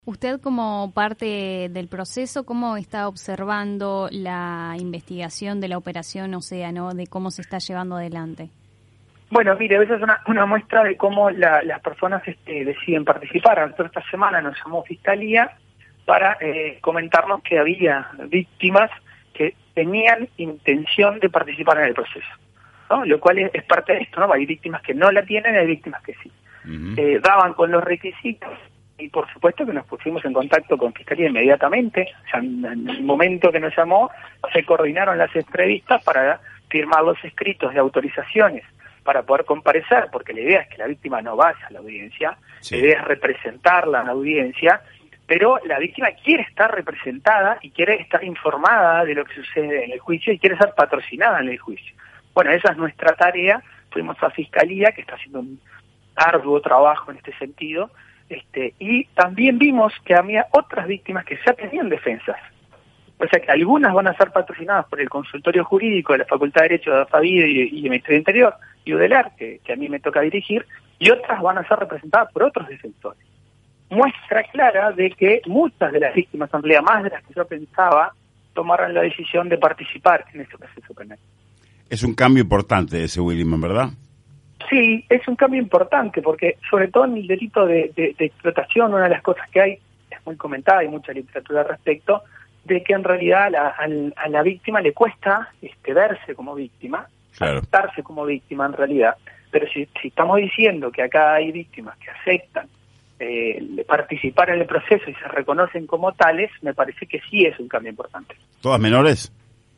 Usted, como parte del proceso, ¿cómo está observando la investigación de la Operación Océano, de cómo se está llevando adelante? Bueno, mire, a veces es una muestra de cómo las personas deciden participar. Nosotros esta semana nos llamó Fiscalía para comentarnos que había víctimas que tenían intención de participar en el proceso, ¿no? Lo cual es parte de esto, ¿no? Hay víctimas que no la tienen y hay víctimas que sí. Daban con los requisitos y por supuesto que nos pusimos en contacto con Fiscalía inmediatamente. O sea, en el momento que nos llamó, se coordinaron las entrevistas para firmar los escritos de autorizaciones para poder comparecer, porque la idea es que la víctima no vaya a la audiencia, sí. La idea es representarla en la audiencia, pero la víctima quiere estar representada y quiere estar informada de lo que sucede en el juicio y quiere ser patrocinada en el juicio. Bueno, esa es nuestra tarea. Fuimos a Fiscalía, que está haciendo un arduo trabajo en este sentido, y también vimos que había otras víctimas que ya tenían defensas. O sea que algunas van a ser patrocinadas por el consultorio jurídico de la Facultad de Derecho de FABIDE y el Ministerio del Interior y UDELAR, que a mí me toca dirigir, y otras van a ser representadas por otros defensores. Muestra clara de que muchas de las víctimas, en realidad más de las que yo pensaba, tomaron la decisión de participar en este proceso penal. Es un cambio importante ese, William, ¿verdad? Sí, es un cambio importante, porque sobre todo en el delito de explotación, una de las cosas que hay, es muy comentada, hay mucha literatura al respecto, de que en realidad a la víctima le cuesta verse como víctima, claro, aceptarse como víctima en realidad, pero si estamos diciendo que acá hay víctimas que aceptan participar en el proceso y se reconocen como tales, me parece que sí es un cambio importante. ¿Todas menores?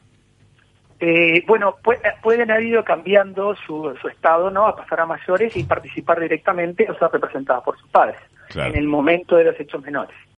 Bueno, pueden haber ido cambiando su estado, ¿no?, a pasar a mayores y participar directamente o ser representadas por sus padres, claro, en el momento de los hechos menores.